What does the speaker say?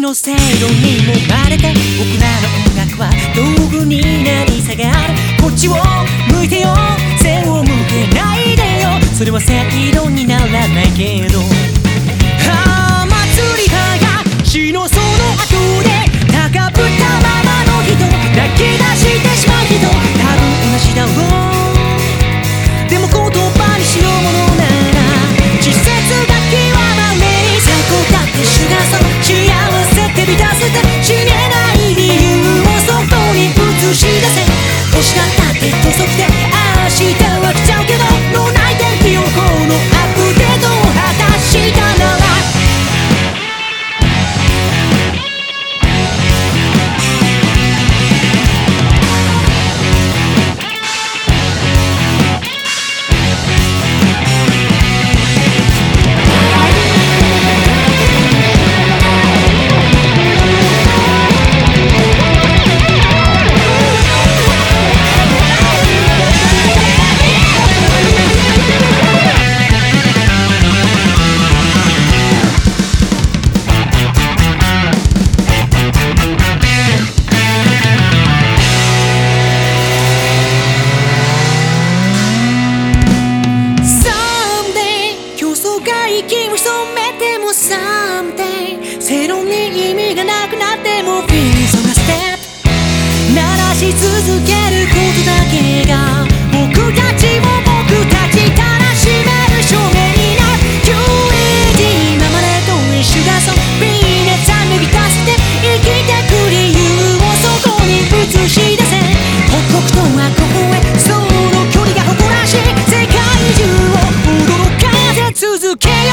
の制度にもまれて僕らの音楽は道具になり下がる。こっちを向いてよ、背を向けないでよ。それは正論にならないけど、祭りはが死のその後で高ぶったままの人、泣き出してしまう人、多分同じだろう。でも言葉にしようものなら稚拙が極まれに、最高だってシュガーソー、幸せって満たせて死ねない理由をそこに映し出せ。欲しがったって土足で明日は来ちゃうけど、脳内天気予報のアップデートを果たしたなら、息を潜めても someday、 正論に意味がなくなっても Feel so step 鳴らし続けることだけが僕たちを僕たちたらしめる証明になる。 QED ママレードにシュガーソー、ビーネッツァ脱ぎ出して生きてく理由をそこに映し出せ。刻々とはここへその距離が誇らしい、世界中を驚かせ続け